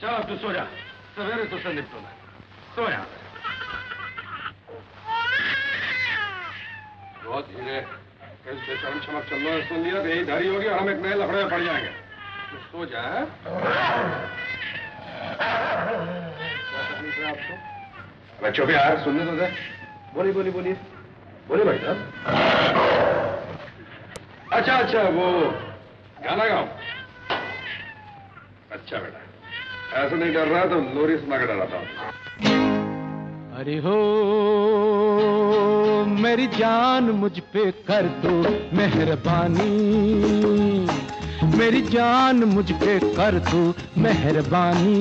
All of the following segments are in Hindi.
चल अब तू सो जा, सवेरे तुझसे निपटूंगा। सो यहाँ पे। बहुत धीरे, इस बेशरम चमक चल रहा सुन लिया तो यही धारी होगी और हम एक नए लफड़े में पड़ जाएंगे। तो सो जा। क्या तकलीफ है आपको? बच्चों भी यार सुनने तो दे। बोलिए बोलिए बोलिए बोलिए भाई साहब। अच्छा अच्छा, वो गाना गाओ। अच्छा बेटा, ऐसा नहीं डर रहा तो लोरी सुना कर डराता हूँ। अरे हो मेरी जान मुझ पे कर दो मेहरबानी, मेरी जान मुझ पे कर दो मेहरबानी।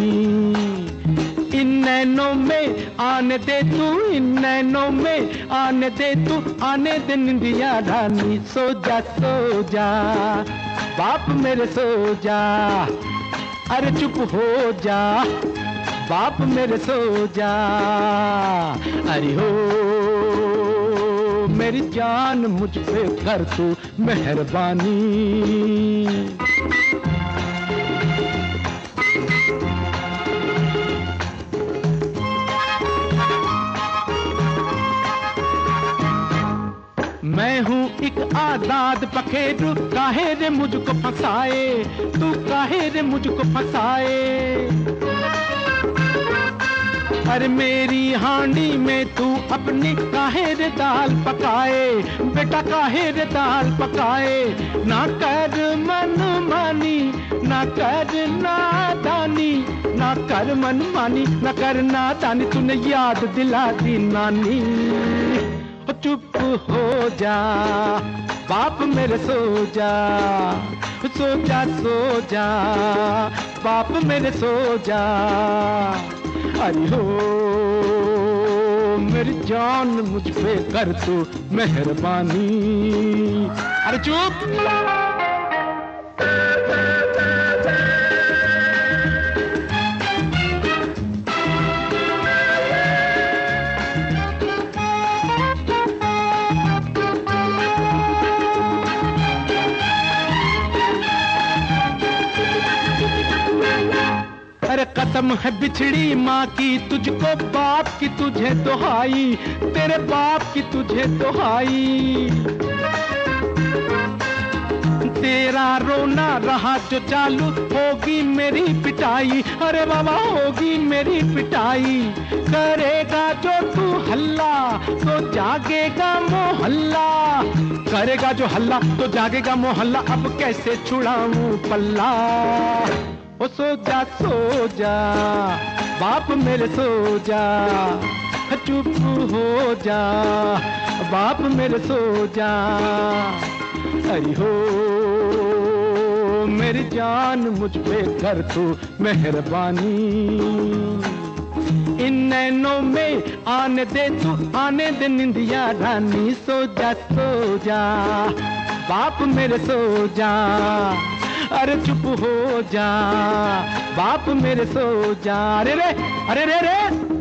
इन नैनों में आने दे तू, इन नैनों में आने दे तू, आने दे निंदिया रानी। सो जा बाप मेरे सो जा, अरे चुप हो जा बाप मेरे सो जा। अरे हो मेरी जान मुझ पे कर तू मेहरबानी। मैं हूँ एक आजाद पखेरु, काहे रे मुझको फंसाए तू, काहे रे मुझको फंसाए। अरे मेरी हांडी में तू अपनी काहे रे दाल पकाए, बेटा काहे रे दाल पकाए। ना कर मन मानी, ना कर नादानी, ना कर मन मानी, ना कर नादानी। तूने याद दिला दी नानी। चुप हो जा बाप मेरे सो जा, सो जा सो जा बाप मेरे सो जा। अरे हो मेरी जान मुझ पे कर तू मेहरबानी। अरे चुप। अरे कसम है बिछड़ी माँ की तुझको, बाप की तुझे दुहाई, तेरे बाप की तुझे दुहाई। तेरा रोना रहा जो चालू, होगी मेरी पिटाई। अरे बाबा होगी मेरी पिटाई। करेगा जो तू हल्ला तो जागेगा मोहल्ला, करेगा जो हल्ला तो जागेगा मोहल्ला। अब कैसे छुड़ाऊं पल्ला। ओ सो जा बाप मेरे सो जा, चुप हो जा बाप मेरे सो जा। अरे हो मेरी जान मुझ पे कर तू मेहरबानी। इन नैनों में आने दे तू, आने दे निंदिया रानी। सो जा बाप मेरे सो जा, अरे चुप हो जा बाप मेरे सो जा। अरे रे अरे रे रे